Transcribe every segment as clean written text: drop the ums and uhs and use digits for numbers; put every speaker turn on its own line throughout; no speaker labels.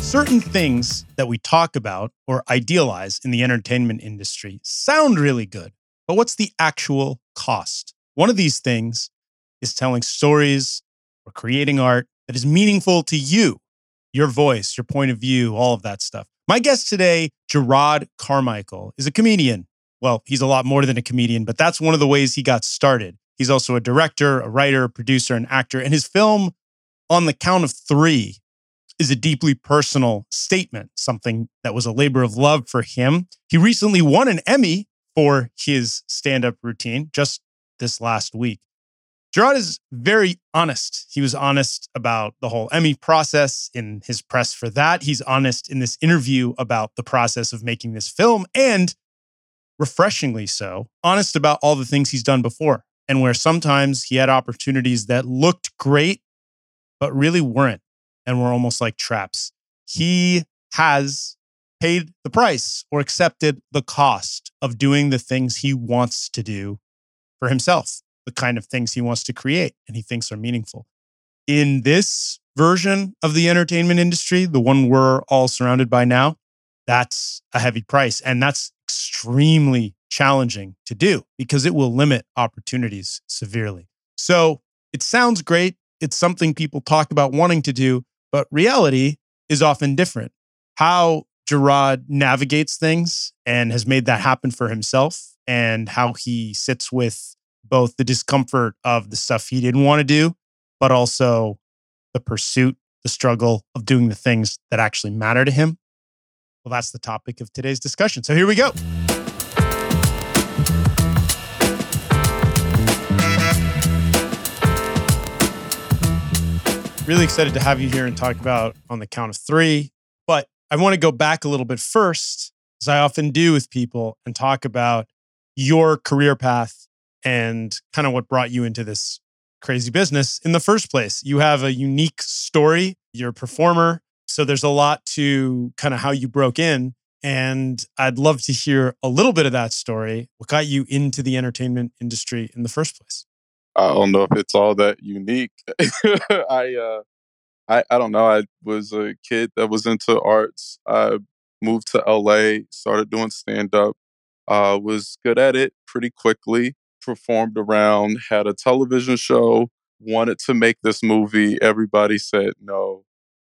Certain things that we talk about or idealize in the entertainment industry sound really good, but what's the actual cost? One of these things is telling stories or creating art that is meaningful to you, your voice, your point of view, all of that stuff. My guest today, Jerrod Carmichael, is a comedian. Well, he's a lot more than a comedian, but that's one of the ways he got started. He's also a director, a writer, a producer, an actor, and his film On the Count of Three is a deeply personal statement, something that was a labor of love for him. He recently won an Emmy for his stand-up routine just this last week. Jerrod is very honest. He was honest about the whole Emmy process in his press for that. He's honest in this interview about the process of making this film, and refreshingly so, honest about all the things he's done before and where sometimes he had opportunities that looked great, but really weren't, and were almost like traps. He has paid the price or accepted the cost of doing the things he wants to do for himself, the kind of things he wants to create and he thinks are meaningful. In this version of the entertainment industry, the one we're all surrounded by now, that's a heavy price. And that's extremely challenging to do because it will limit opportunities severely. So it sounds great. It's something people talk about wanting to do, but reality is often different. How Jerrod navigates things and has made that happen for himself, and how he sits with both the discomfort of the stuff he didn't want to do, but also the pursuit, the struggle of doing the things that actually matter to him. Well, that's the topic of today's discussion. So here we go. Really excited to have you here and talk about On the Count of Three. But I want to go back a little bit first, as I often do with people, and talk about your career path and kind of what brought you into this crazy business in the first place. You have a unique story. You're a performer. So there's a lot to kind of how you broke in. And I'd love to hear a little bit of that story. What got you into the entertainment industry in the first place?
I don't know if it's all that unique. I don't know. I was a kid that was into arts. I moved to LA, started doing stand-up, was good at it pretty quickly, performed around, had a television show, wanted to make this movie. Everybody said no.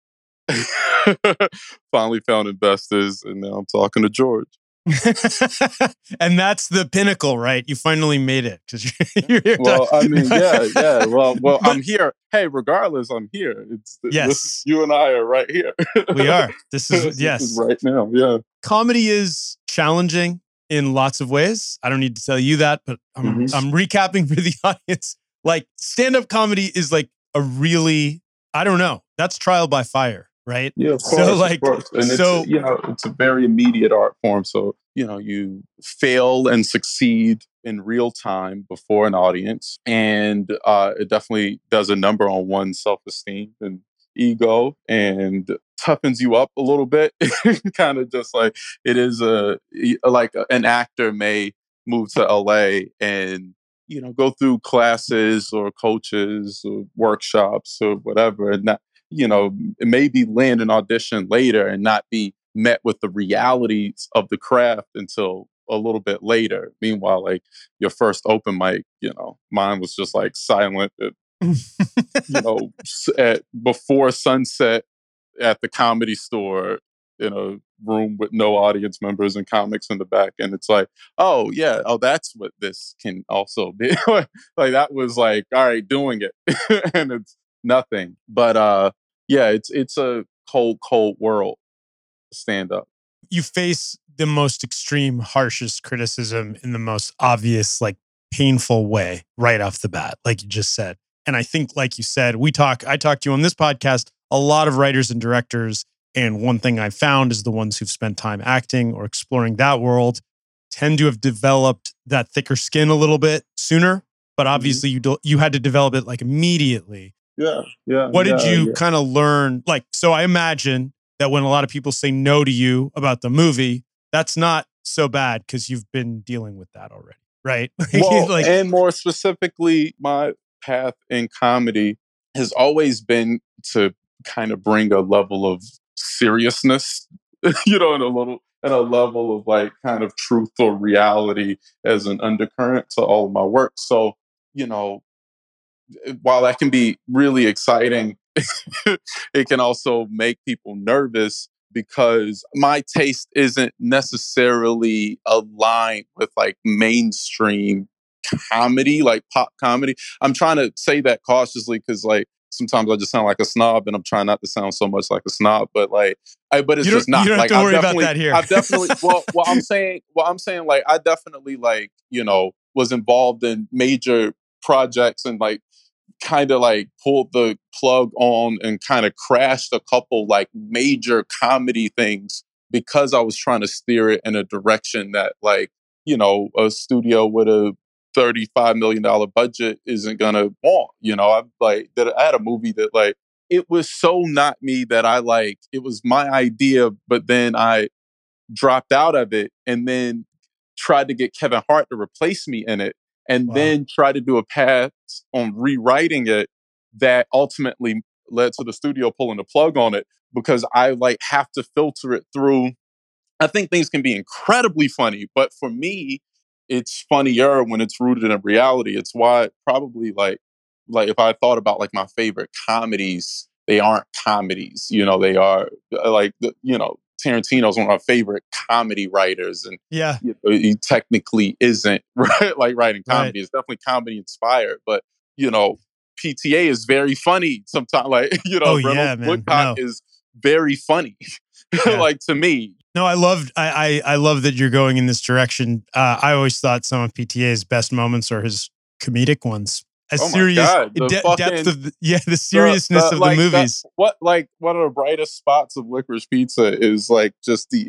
Finally found investors, and now I'm talking to George.
And that's the pinnacle, right? You finally made it because you're here.
Well, I mean, yeah. Well, but, I'm here. Hey, regardless, I'm here.
Yes,
you and I are right here.
We are. This is
This is right now. Yeah.
Comedy is challenging in lots of ways. I don't need to tell you that, but I'm recapping for the audience. Like, stand-up comedy is like a really, I don't know. That's trial by fire. Right.
Yeah, of course.
So,
of course. And it's a very immediate art form. So, you fail and succeed in real time before an audience. And it definitely does a number on one's self-esteem and ego and toughens you up a little bit. Kind of just like it is like an actor may move to LA and go through classes or coaches or workshops or whatever, and not maybe land an audition later and not be met with the realities of the craft until a little bit later. Meanwhile, like your first open mic, mine was just like silent, before sunset at the Comedy Store in a room with no audience members and comics in the back. And it's like, oh yeah, that's what this can also be. Like that was like, all right, doing it. And it's nothing. But it's a cold world, stand up.
You face the most extreme, harshest criticism in the most obvious, like painful way right off the bat, like you just said. And I think, like you said, I talked to you on this podcast, a lot of writers and directors. And one thing I found is the ones who've spent time acting or exploring that world tend to have developed that thicker skin a little bit sooner. But obviously you had to develop it like immediately.
Yeah.
What did you kind of learn? Like, so I imagine that when a lot of people say no to you about the movie, that's not so bad because you've been dealing with that already, right?
Well, and more specifically, my path in comedy has always been to kind of bring a level of seriousness, and a level of like kind of truth or reality as an undercurrent to all of my work. So, you know, while that can be really exciting, it can also make people nervous because my taste isn't necessarily aligned with like mainstream comedy, like pop comedy. I'm trying to say that cautiously because like sometimes I just sound like a snob, and I'm trying not to sound so much like a snob, but like, but it's just
You
not.
don't have
Like
to worry about that here.
I've definitely, I'm saying, like, I definitely like, was involved in major projects and like kind of like pulled the plug on and kind of crashed a couple like major comedy things because I was trying to steer it in a direction that like, a studio with a $35 million budget isn't gonna want. I had a movie that like it was so not me that I like it was my idea, but then I dropped out of it and then tried to get Kevin Hart to replace me in it, and
Wow.
then tried to do a pass on rewriting it that ultimately led to the studio pulling the plug on it because I like have to filter it through. I think things can be incredibly funny, but for me, it's funnier when it's rooted in reality. It's why probably like if I thought about like my favorite comedies, they aren't comedies. They are Tarantino's one of my favorite comedy writers, and
Yeah.
he technically isn't right like writing
Right.
comedy. It's definitely comedy inspired, but you know, PTA is very funny sometimes. Like
Oh
Reynolds
yeah, man.
Woodcock
No.
is very funny,
Yeah.
like to me.
No, I love that you're going in this direction. I always thought some of PTA's best moments are his comedic ones. A
Oh my
serious
god, the
depth
fucking
of the seriousness of the
like that
movies.
what like one of the brightest spots of Licorice Pizza is like just the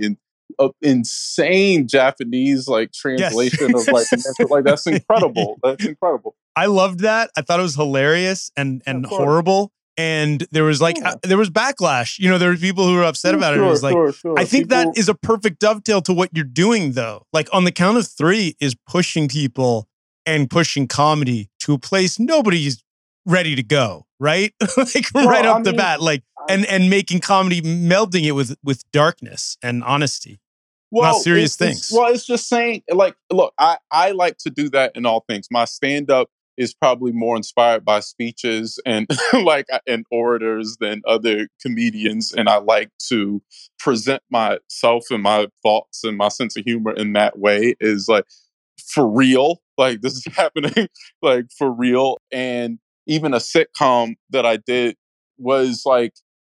insane Japanese like
Yes.
translation of like like that's incredible. That's incredible.
I loved that. I thought it was hilarious and
Yeah, of course.
horrible. And there was like
Yeah.
there was backlash. There were people who were upset about it. It was like
Sure.
I think
People,
that is a perfect dovetail to what you're doing though. Like on the count of 3 is pushing people and pushing comedy to a place nobody's ready to go, right? Like right
well, I
off the
mean,
bat, like and making comedy, melding it with darkness and honesty, not
well,
serious things.
it's just saying, like, look, I like to do that in all things. My stand up is probably more inspired by speeches and and orators than other comedians, and I like to present myself and my thoughts and my sense of humor in that way. Is like for real, like this is happening, like for real. And even a sitcom that I did was like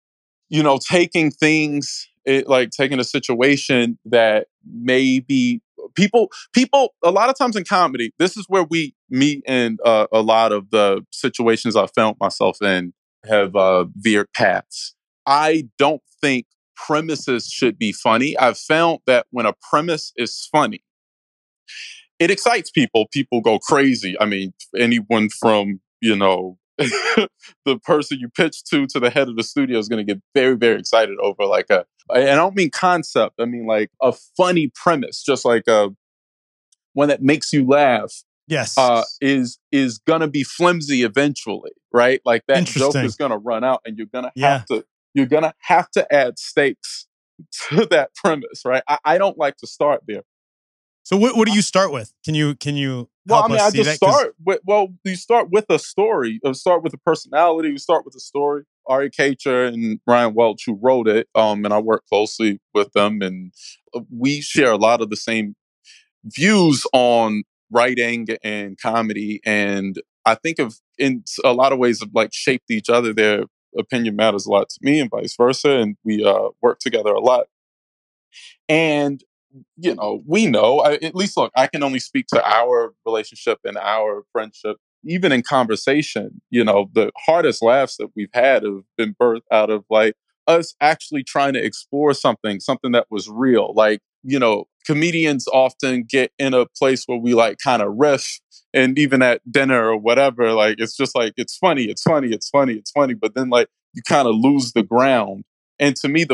taking things, like taking a situation that maybe people a lot of times in comedy, this is where we meet, and a lot of the situations I found myself in have veered paths. I don't think premises should be funny. I've found that when a premise is funny, it excites people. People go crazy. I mean, anyone from, the person you pitch to the head of the studio is going to get very, very excited over like and I don't mean concept. I mean like a funny premise, just like one that makes you laugh.
Yes.
Is going to be flimsy eventually, right? Like that joke
Interesting.
is going to run out, and
Yeah.
you're going to have to add stakes to that premise, right? I don't like to start there.
So what do you start with? Can you
Well,
help
I mean,
us
I
see
just
that? 'Cause
start with, you start with a story, you start with a personality, you start with a story. Ari Kacher and Ryan Welch, who wrote it, and I work closely with them, and we share a lot of the same views on writing and comedy. And I think of in a lot of ways of like shaped each other. Their opinion matters a lot to me, and vice versa. And we work together a lot. And we know, at least look, I can only speak to our relationship and our friendship. Even in conversation, the hardest laughs that we've had have been birthed out of like us actually trying to explore something that was real. Like, comedians often get in a place where we like kind of riff, and even at dinner or whatever, like it's just like it's funny. But then like you kind of lose the ground. And to me,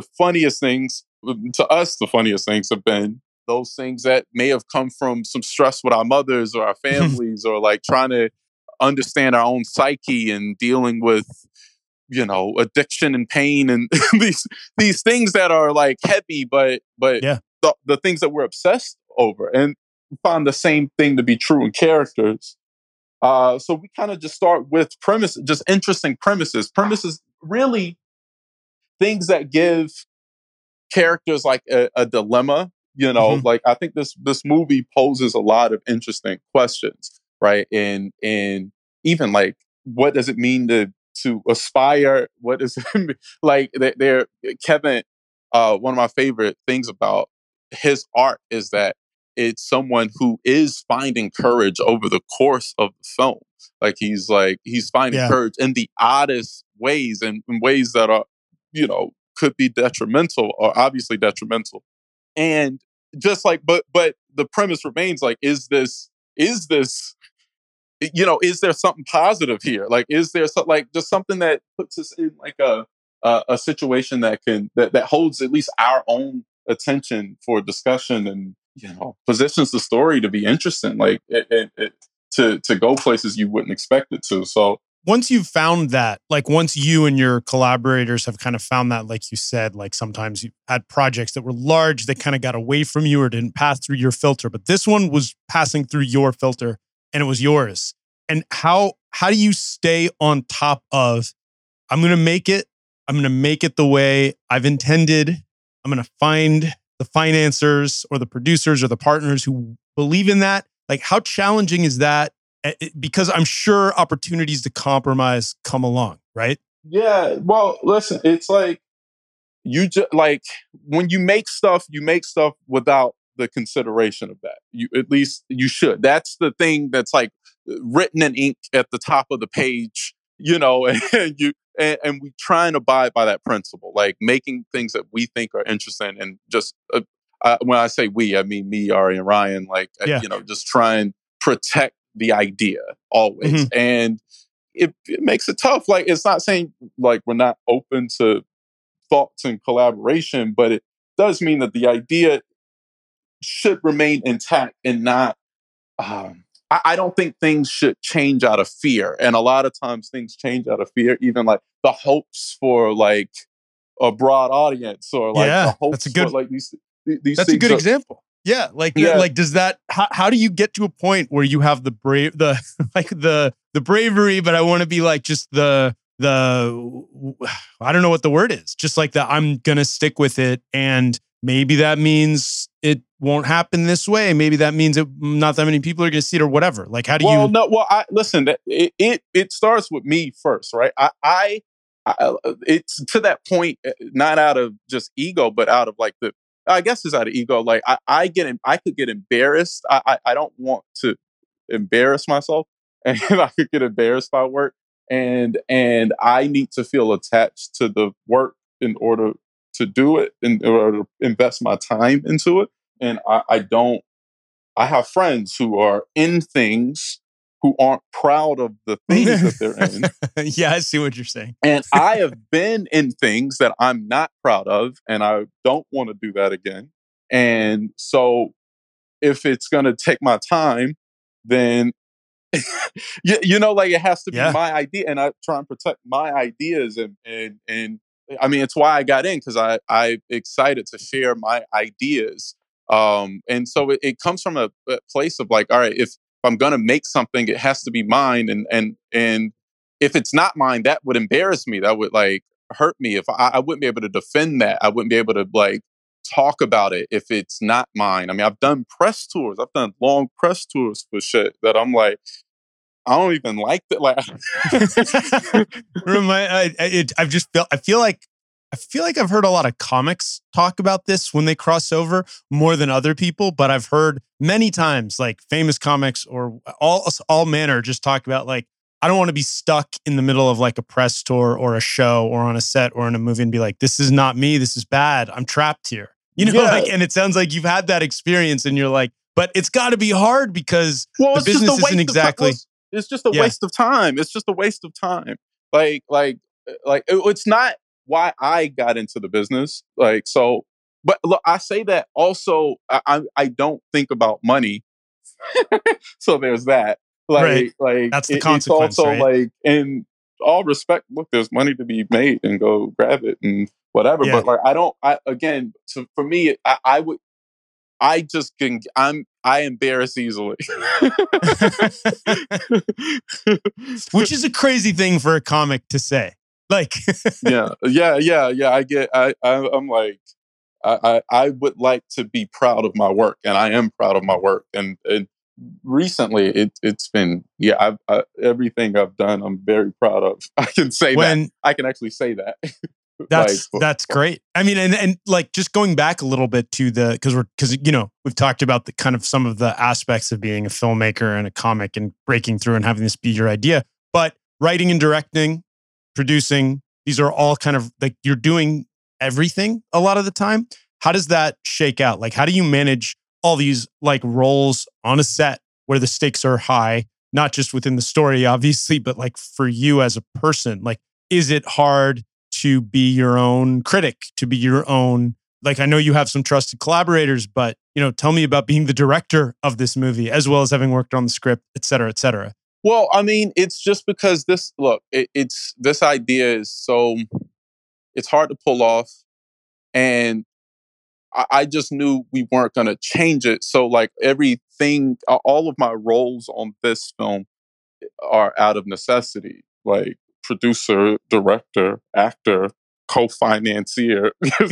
to us, the funniest things have been those things that may have come from some stress with our mothers or our families, or like trying to understand our own psyche and dealing with addiction and pain and these things that are like heavy, but
Yeah.
the things that we're obsessed over, and we find the same thing to be true in characters. So we kind of just start with premise, just interesting premises, really things that give characters like a dilemma.
Hmm.
Like I think this movie poses a lot of interesting questions, right? And even like, what does it mean to aspire? What does it mean? Like they're Kevin. One of my favorite things about his art is that it's someone who is finding courage over the course of the film. He's finding
Yeah.
courage in the oddest ways, and in ways that are, could be detrimental, or obviously detrimental. And just like, but the premise remains like, is this is there something positive here? Like, is there something, like, just something that puts us in like a situation that holds at least our own attention for discussion, and positions the story to be interesting, like to go places you wouldn't expect it to. So
Once you've found that, like once you and your collaborators have kind of found that, like you said, like sometimes you had projects that were large that kind of got away from you or didn't pass through your filter, but this one was passing through your filter and it was yours. And how do you stay on top of, I'm going to make it, I'm going to make it the way I've intended. I'm going to find the financiers or the producers or the partners who believe in that. Like, how challenging is that? Because I'm sure opportunities to compromise come along, right?
yeah, well, listen, it's like, you just like, when you make stuff without the consideration of that. You, at least you should. That's the thing that's like written in ink at the top of the page, and we try and abide by that principle, like making things that we think are interesting, and just when I say we, I mean me, Ari, and Ryan. Like,
Yeah.
just try and protect the idea always.
Hmm.
And it makes it tough. Like, it's not saying like we're not open to thoughts and collaboration, but it does mean that the idea should remain intact, and not. I don't think things should change out of fear, and a lot of times things change out of fear. Even like the hopes for like a broad audience, or like the
Yeah.
hopes for like these
That's a
things
good
are.
example. Yeah,
Yeah,
like does that, how do you get to a point where you have the brave, the like the bravery, but I want to be like just the I don't know what the word is. Just like that, I'm going to stick with it, and maybe that means it won't happen this way. Maybe that means not that many people are going to see it or whatever. Like, how do
well,
you?
no, well, I listen. It starts with me first, right? It's to that point, not out of just ego, but out of like I guess it's out of ego. Like, I could get embarrassed. I don't want to embarrass myself, and I could get embarrassed by work, and I need to feel attached to the work in order to do it, in order to invest my time into it. And I don't. I have friends who are in things who aren't proud of the things that they're in.
Yeah, I see what you're saying.
And I have been in things that I'm not proud of, and I don't want to do that again. And so, if it's going to take my time, then like, it has to be
Yeah.
my idea, and I try and protect my ideas, and I mean, it's why I got in, because I'm excited to share my ideas. And so it comes from a place of like, all right, if I'm gonna make something, it has to be mine, and if it's not mine, that would embarrass me. That would like hurt me. If I wouldn't be able to defend that, I wouldn't be able to like talk about it if it's not mine. I mean, I've done press tours. I've done long press tours for shit that I'm like, I don't even like that. Like,
I've just felt. I feel like I've heard a lot of comics talk about this when they cross over more than other people. But I've heard many times like famous comics or all manner just talk about like, I don't want to be stuck in the middle of like a press tour or a show or on a set or in a movie and be like, this is not me. This is bad. I'm trapped here.
yeah.
Like, and it sounds like you've had that experience and you're like, but it's got to be hard because
Well,
the
it's just a
business isn't
waste of time.
exactly.
It's just a
Yeah.
waste of time. It's just a waste of time. It's not why I got into the business. Like, so, but look, I say that also. I don't think about money. So there's that.
Right.
Like
That's the
it's
consequence,
also
right?
like, and all respect, look, there's money to be made and go grab it and whatever.
Yeah.
But like, for me, I would, I just can, I embarrass easily.
Which is a crazy thing for a comic to say. Like,
yeah. I'm like, I would like to be proud of my work, and I am proud of my work. And recently, it's been, everything I've done, I'm very proud of. I can say that. I can actually say that.
That's great. I mean, and like just going back a little bit to because we've talked about the kind of some of the aspects of being a filmmaker and a comic and breaking through and having this be your idea, but writing and directing, producing, these are all kind of like you're doing everything a lot of the time. How does that shake out? Like, how do you manage all these like roles on a set where the stakes are high, not just within the story, obviously, but like for you as a person? Like, is it hard to be your own critic, to be your own, like, I know you have some trusted collaborators, but, tell me about being the director of this movie, as well as having worked on the script, et cetera, et cetera.
Well, I mean, it's just because this idea is so, it's hard to pull off. And I just knew we weren't going to change it. So like everything, all of my roles on this film are out of necessity. Like producer, director, actor, co-financier.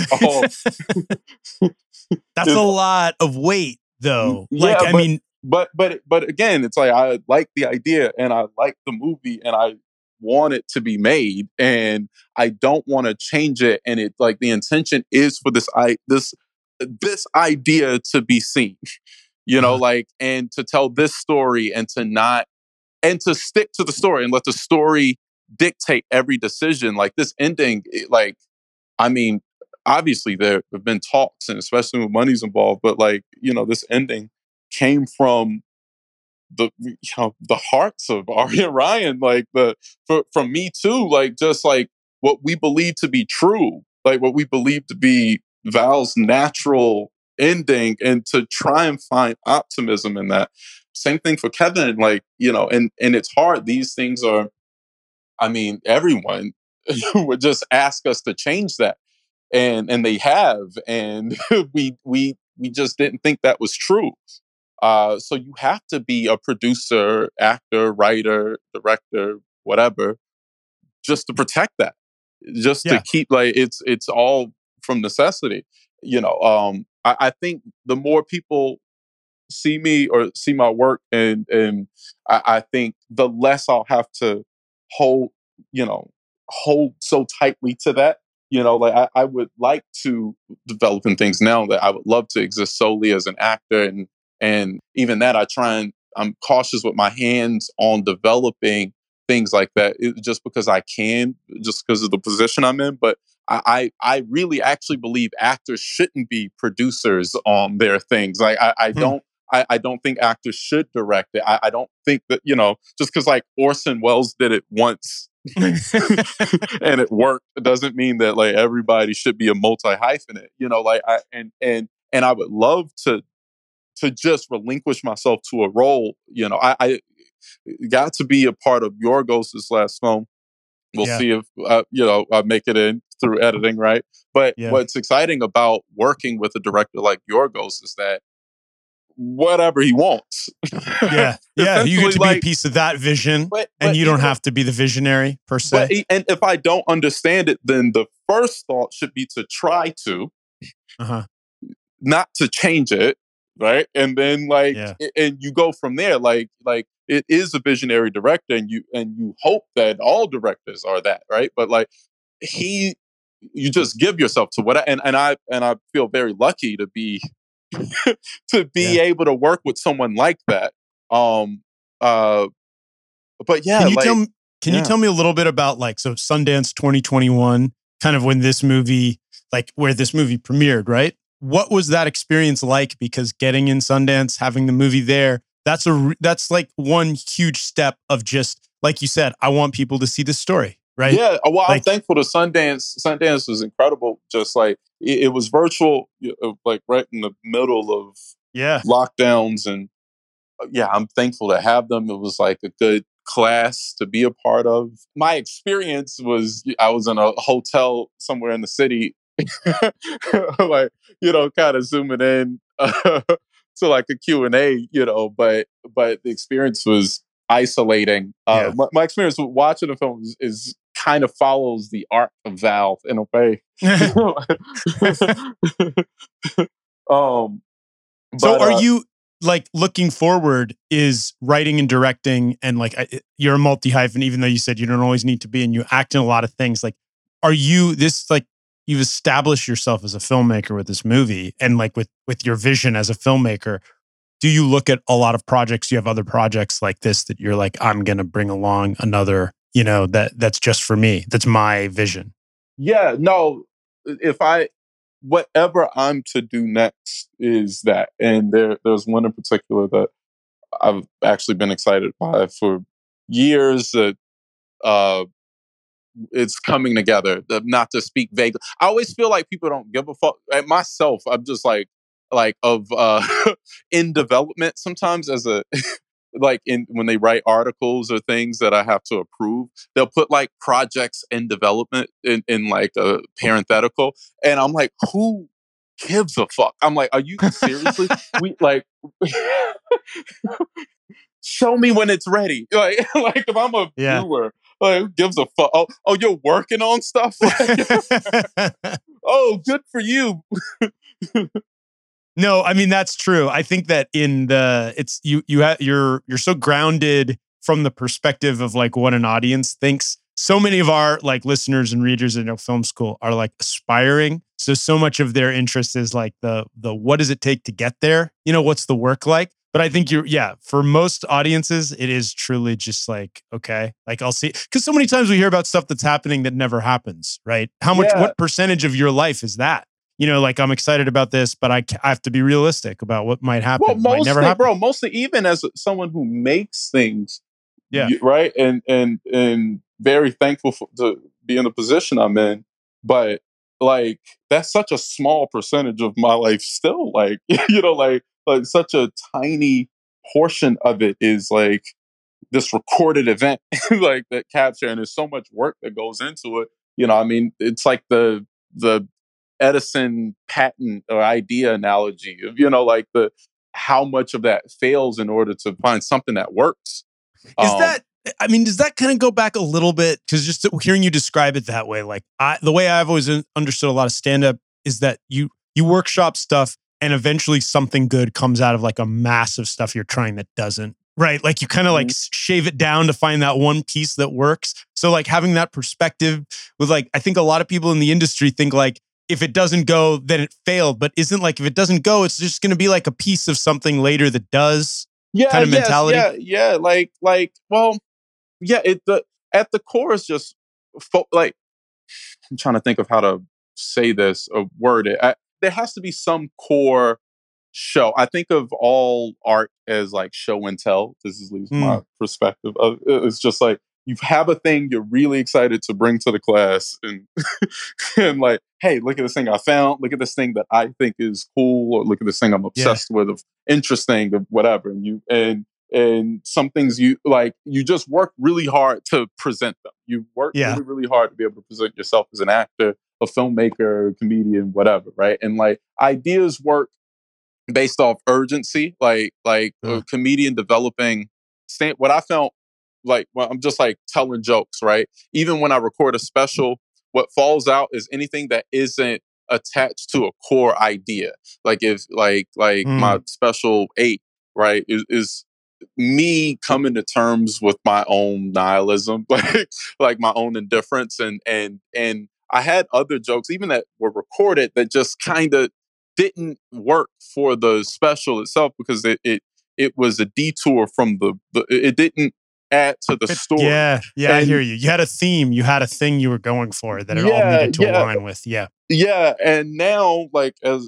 That's a lot of weight, though.
Yeah, but again, it's like I like the idea and I like the movie and I want it to be made and I don't want to change it. And it like the intention is for this idea to be seen, like, and to tell this story and to stick to the story and let the story dictate every decision. Like this ending, I mean, obviously there have been talks, and especially when money's involved, but like, this ending came from the hearts of Ari and Ryan, like from me too, like just like what we believe to be true, like what we believe to be Val's natural ending, and to try and find optimism in that. Same thing for Kevin, like, and it's hard. These things are, I mean, everyone would just ask us to change that. And they have, and we just didn't think that was true. So you have to be a producer, actor, writer, director, whatever, just to protect that, just to keep, like, it's all from necessity. I think the more people see me or see my work, and I think the less I'll have to hold, hold so tightly to that. Like I would like to develop in things now that I would love to exist solely as an actor, and even that I'm cautious with my hands on developing things like that, just because I can, just because of the position I'm in. But I really actually believe actors shouldn't be producers on their things. Like I don't think actors should direct it. I don't think that, just because like Orson Welles did it once and it worked, it doesn't mean that like everybody should be a multi-hyphenate, like and I would love to just relinquish myself to a role. I got to be a part of Yorgos this last film. We'll see if I make it in through editing, right? But what's exciting about working with a director like Yorgos is that whatever he wants.
You get to be a piece of that vision, and you don't have to be the visionary per se.
And if I don't understand it, then the first thought should be to try to, not to change it, right? And then and you go from there. Like it is a visionary director, and you hope that all directors are that, right? But like you just give yourself to what, and I feel very lucky to be able to work with someone like that. But yeah,
can you tell me a little bit about so Sundance 2021, kind of when this movie, where this movie premiered, right? What was that experience like? Because getting in Sundance, having the movie there, that's like one huge step of just, like you said, I want people to see this story, right?
Yeah, well, I'm thankful to Sundance. Sundance was incredible. Just like it was virtual, like right in the middle of lockdowns, and I'm thankful to have them. It was like a good class to be a part of. My experience was I was in a hotel somewhere in the city, like, kind of zooming in to like a Q&A, but the experience was isolating.
Yeah.
My experience with watching the film is kind of follows the arc of Valve in a way. um,
So
but
are you like looking forward is writing and directing and like you're a multi hyphen, even though you said you don't always need to be and you act in a lot of things. Like, are you this like you've established yourself as a filmmaker with this movie and like with your vision as a filmmaker? Do you look at a lot of projects? You have other projects like this that you're like, I'm going to bring along another, that's just for me. That's my vision.
Yeah, no, if I whatever I'm to do next is that. And there's one in particular that I've actually been excited by for years that uh it's coming together. Not to speak vaguely. I always feel like people don't give a fuck. Like myself, I'm just like of in development sometimes as a like in when they write articles or things that I have to approve, they'll put like projects in development in like a parenthetical. And I'm like, who gives a fuck? I'm like, are you seriously? We like show me when it's ready. Like if I'm a
Yeah.
viewer, like who gives a fuck? Oh, you're working on stuff? Oh, good for you.
No, I mean that's true. I think that in the it's you're so grounded from the perspective of like what an audience thinks. So many of our like listeners and readers in film school are like aspiring. So much of their interest is like the what does it take to get there? What's the work like? But I think for most audiences, it is truly just like, okay, like I'll see. Because so many times we hear about stuff that's happening that never happens, right?
Yeah.
What percentage of your life is that? Like I'm excited about this, but I have to be realistic about what might
Well,
happen. Might never
mostly,
happen.
bro, mostly even as someone who makes things,
Yeah.
right, and very thankful to be in the position I'm in, but like that's such a small percentage of my life still. Like like such a tiny portion of it is like this recorded event, like that capture, and there's so much work that goes into it. I mean, it's like the Edison patent or idea analogy of, like the how much of that fails in order to find something that works.
Is
Um,
that, I mean, does that kind of go back a little bit? Because just hearing you describe it that way, like the way I've always understood a lot of stand up is that you workshop stuff and eventually something good comes out of like a massive stuff you're trying that doesn't. Right. Like you kind of like
mhm.
shave it down to find that one piece that works. So like having that perspective with like, I think a lot of people in the industry think like, if it doesn't go, then it failed. But isn't like if it doesn't go, it's just going to be like a piece of something later that does
Yeah,
kind of
yes,
mentality.
yeah. Well, yeah. At the core is just like I'm trying to think of how to say this or word it. There has to be some core show. I think of all art as like show and tell. This is at least my
Mm,
perspective. It's just like you have a thing you're really excited to bring to the class, and and like, hey, look at this thing I found. Look at this thing that I think is cool, or look at this thing I'm
yeah.
obsessed with, of interesting, of whatever. And some things you like, you just work really hard to present them. You work
Yeah.
really, really hard to be able to present yourself as an actor, a filmmaker, a comedian, whatever, right? And like ideas work based off urgency, like a
Uh,
comedian developing what I found, like when I'm just like telling jokes, right? Even when I record a special, what falls out is anything that isn't attached to a core idea. Like if like my
mm,
special 8, right, is me coming to terms with my own nihilism, like my own indifference, and I had other jokes even that were recorded that just kind of didn't work for the special itself because it was a detour from the it didn't add to the story.
yeah. Yeah. I hear
And
you. You had a theme. You had a thing you were going for that it all
yeah,
needed to
yeah,
align with. Yeah.
yeah. And now, like as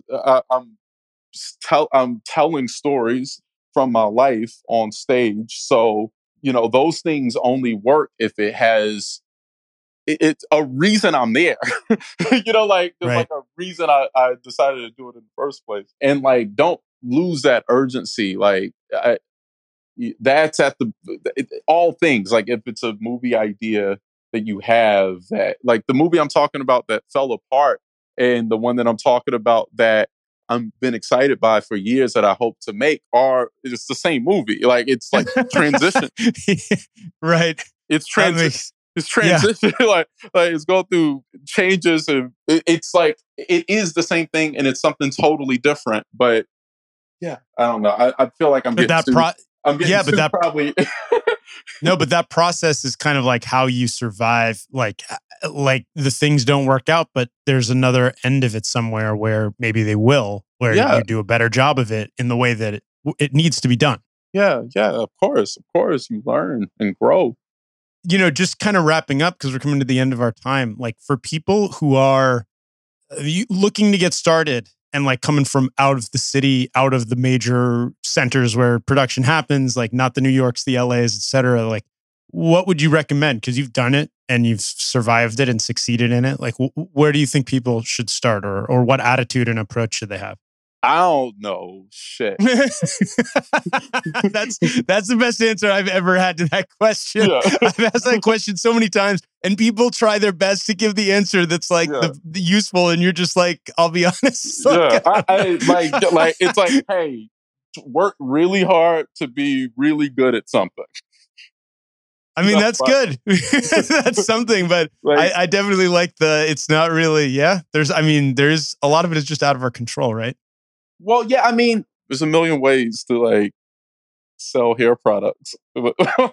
I'm telling stories from my life on stage, so those things only work if it has it's a reason I'm there. Like there's
Right.
like a reason I decided to do it in the first place. And like don't lose that urgency. Like that's at all things. Like if it's a movie idea that you have, that like the movie I'm talking about that fell apart, and the one that I'm talking about that I've been excited by for years that I hope to make, are it's the same movie. Like it's like transition.
Right.
It's transition. It's transition.
Yeah.
like it's going through changes, and it's like it is the same thing, and it's something totally different. But yeah, I don't know. I feel like I'm getting too probably.
No, but that process is kind of like how you survive. Like the things don't work out, but there's another end of it somewhere where maybe they will, where you do a better job of it in the way that it needs to be done.
Yeah, of course, you learn and grow.
Just kind of wrapping up because we're coming to the end of our time. Like for people who are looking to get started and like coming from out of the city, out of the major centers where production happens, like not the New Yorks, the LAs, et cetera, like what would you recommend? Because you've done it and you've survived it and succeeded in it. Like where do you think people should start, or what attitude and approach should they have?
I don't know. Shit.
That's the best answer I've ever had to that question. Yeah. I've asked that question so many times, and people try their best to give the answer that's like the useful, and you're just like, I'll be honest.
I like it's like, hey, work really hard to be really good at something.
I mean, that's good. That's something, but like, I definitely like it's not really, there's a lot of it is just out of our control, right?
Well, yeah, I mean, there's a million ways to like sell hair products. You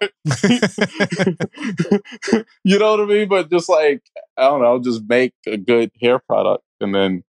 know what I mean? But just like, I don't know, just make a good hair product, and then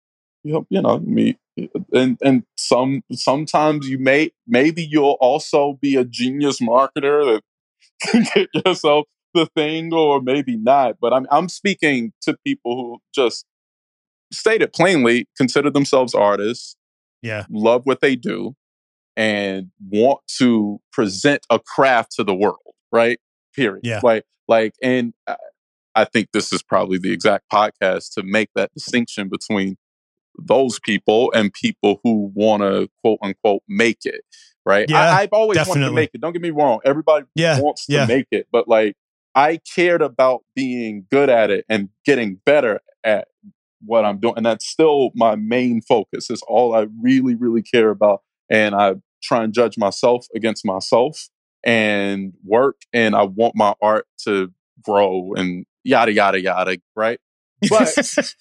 and sometimes maybe you'll also be a genius marketer that can get yourself the thing, or maybe not. But I'm speaking to people who just state it plainly, consider themselves artists.
Yeah.
Love what they do and want to present a craft to the world, right? Period.
Yeah.
And I think this is probably the exact podcast to make that distinction between those people and people who want to quote unquote make it, right?
Yeah,
I've always
definitely
wanted to make it. Don't get me wrong. Everybody wants to make it, but like I cared about being good at it and getting better at what I'm doing. And that's still my main focus. It's all I really, really care about. And I try and judge myself against myself and work. And I want my art to grow and yada, yada, yada. Right. But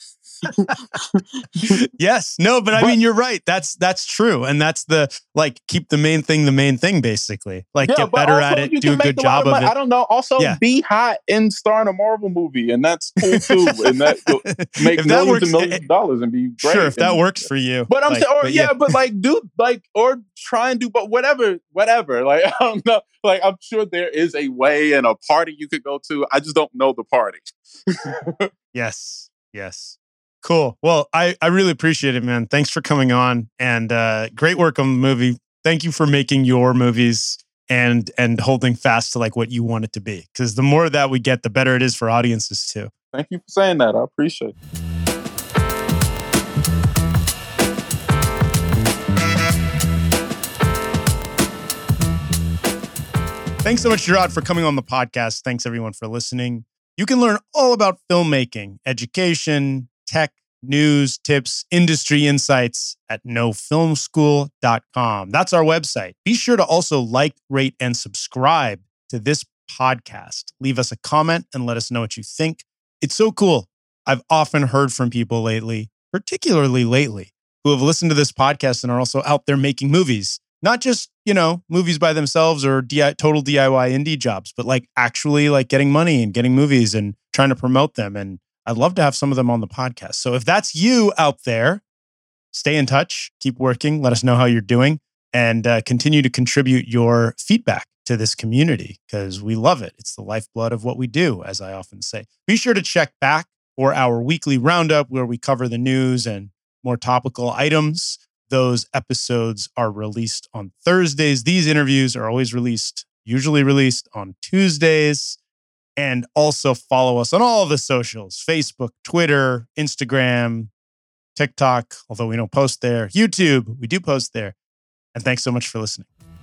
yes, no, but I mean, you're right. That's true. And that's keep the main thing, basically. Like get better at it, do a good job of it.
I don't know. Also be hot and star in a Marvel movie. And that's cool too. And that make millions and millions of dollars and be great.
Sure, if that works for you.
But I'm saying, but like do or try and do, but whatever. Like, I don't know. Like, I'm sure there is a way and a party you could go to. I just don't know the party.
Yes. Cool. Well, I really appreciate it, man. Thanks for coming on, and great work on the movie. Thank you for making your movies and holding fast to like what you want it to be. Because the more of that we get, the better it is for audiences too.
Thank you for saying that. I appreciate it.
Thanks so much, Jarrod, for coming on the podcast. Thanks everyone for listening. You can learn all about filmmaking, education, tech, news, tips, industry insights at nofilmschool.com. That's our website. Be sure to also like, rate, and subscribe to this podcast. Leave us a comment and let us know what you think. It's so cool. I've often heard from people lately, particularly lately, who have listened to this podcast and are also out there making movies. Not just, movies by themselves or total DIY indie jobs, but like actually like getting money and getting movies and trying to promote them. And I'd love to have some of them on the podcast. So if that's you out there, stay in touch, keep working, let us know how you're doing, and continue to contribute your feedback to this community because we love it. It's the lifeblood of what we do, as I often say. Be sure to check back for our weekly roundup where we cover the news and more topical items. Those episodes are released on Thursdays. These interviews are usually released on Tuesdays. And also follow us on all of the socials, Facebook, Twitter, Instagram, TikTok, although we don't post there, YouTube, we do post there. And thanks so much for listening.